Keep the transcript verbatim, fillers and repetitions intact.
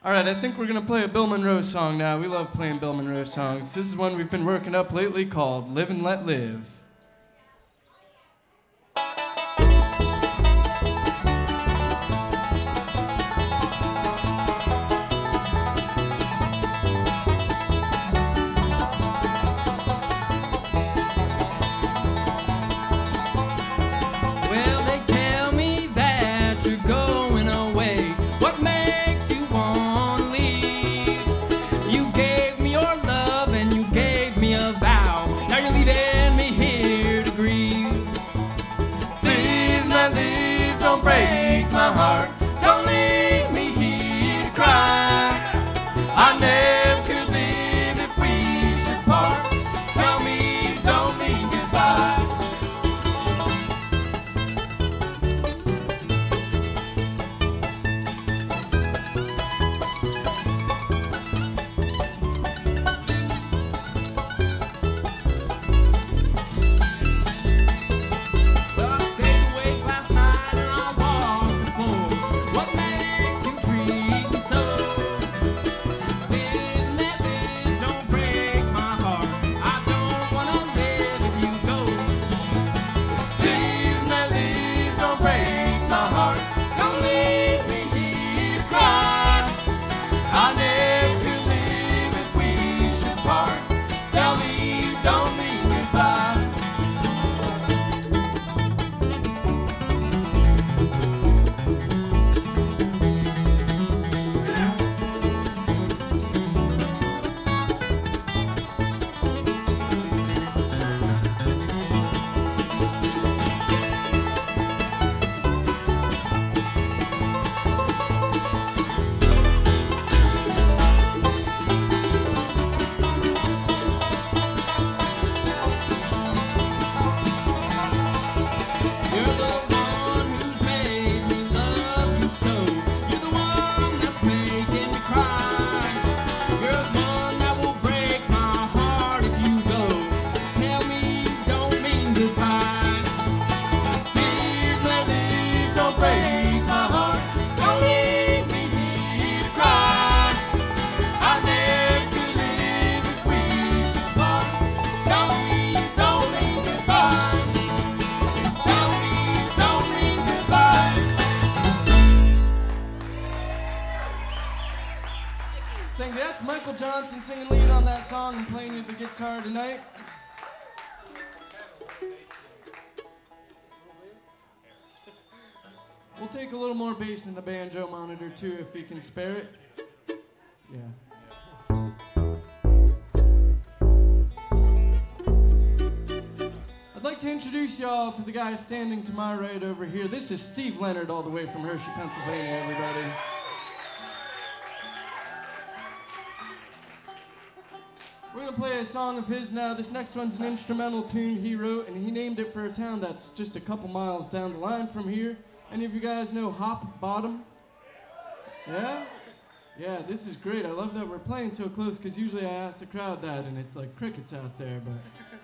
All right, I think we're going to play a Bill Monroe song now. We love playing Bill Monroe songs. This is one we've been working up lately called Live and Let Live. Break my heart, don't leave me here to cry. I never could live if we should part. Tell me you don't mean goodbye. Thank you. That's Michael Johnson singing lead on that song and playing you the guitar tonight. We'll take a little more bass in the banjo monitor too if we can spare it. Yeah. I'd like to introduce y'all to the guy standing to my right over here. This is Steve Leonard all the way from Hershey, Pennsylvania, everybody. We're going to play a song of his now. This next one's an instrumental tune he wrote, and he named it for a town that's just a couple miles down the line from here. Any of you guys know Hop Bottom? Yeah? Yeah, this is great. I love that we're playing so close, because usually I ask the crowd that, and it's like crickets out there, but